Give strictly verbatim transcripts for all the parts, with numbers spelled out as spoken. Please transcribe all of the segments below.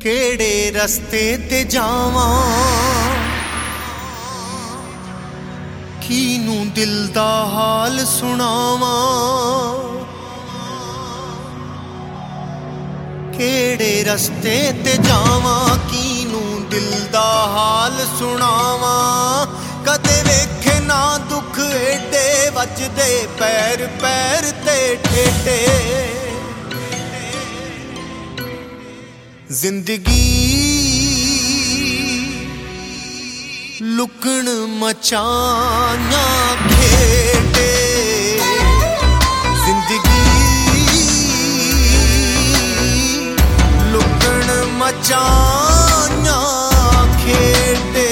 केड़े रस्ते ते जावां, कीनू दिल दा हाल सुनावां। केड़े रस्ते ते जावां, कीनू दिल दा हाल सुनावां। कदे वेखे ना दुख एडे वजदे पैर पैर ते ठेडे। जिंदगी लुकण मचाना खेडे, जिंदगी लुकण मचाना खेडे।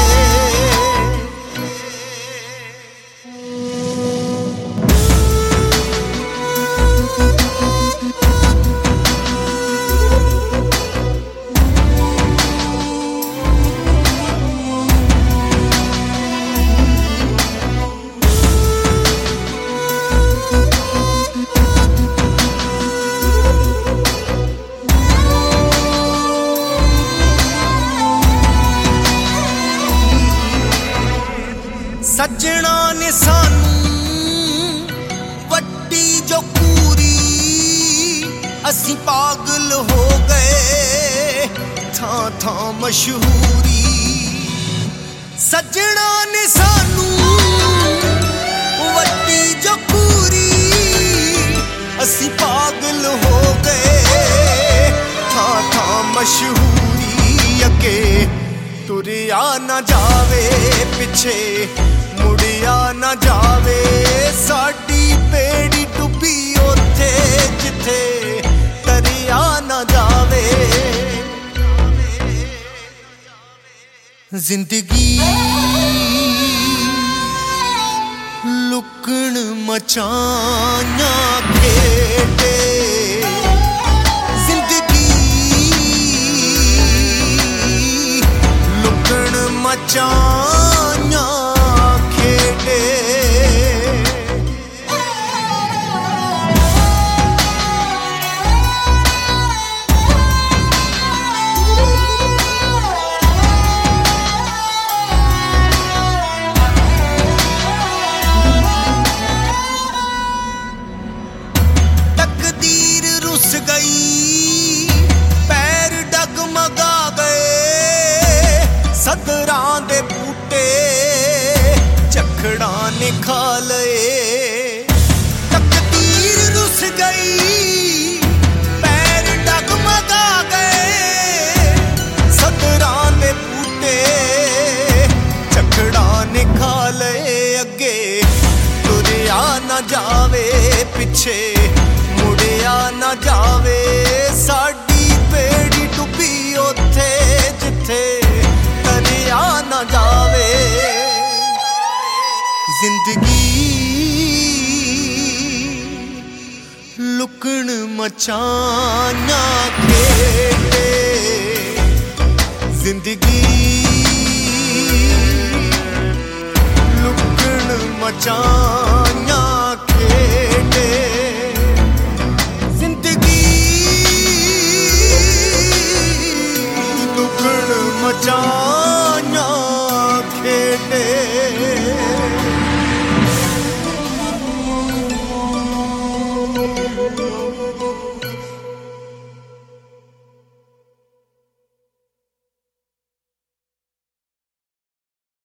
सजना ने सानू वड्डी जो पूरी, असी पागल हो गए थां थां मशहूरी। सजना ने सानू वड्डी जो पूरी, असी पागल हो गए थां थां मशहूरी। अगे तुरिया ना जावे, पिछे मुड़िया ना जावे, साडी बेड़ी डुबी ओथे जिथे तरिया ना जावे। जिंदगी लुकण मचाना खेडे, जिंदगी लुकण मचाना खेडे। तकदीर रुस गई, पैर डगमगा गए, सदरां दे बूटे चखड़ा ने खा लए। तकदीर रुस गई, पैर डगमगा गए, सदरां दे बूटे चखड़ा ने खा लए। अगे तुरिया ना जावे, पिछे मुड़िया ना जावे, साडी बेड़ी डुबी ओथे जिथे तरिया ना जावे। जिंदगी लुकण मचाना खेडे, जिंदगी लुकण मचाना